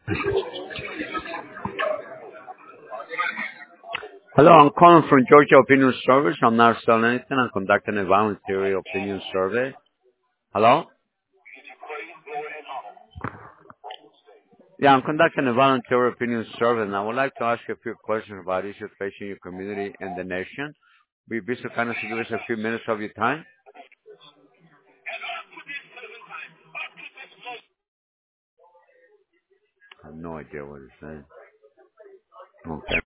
Hello, I'm calling from Georgia Opinion Service. I'm not selling anything. I'm conducting a voluntary opinion survey. Hello? Yeah, I'm conducting a voluntary opinion survey, and I would like to ask you a few questions about issues facing your community and the nation. Will you be so kind as to give us a few minutes of your time? I have no idea what it's saying. Okay.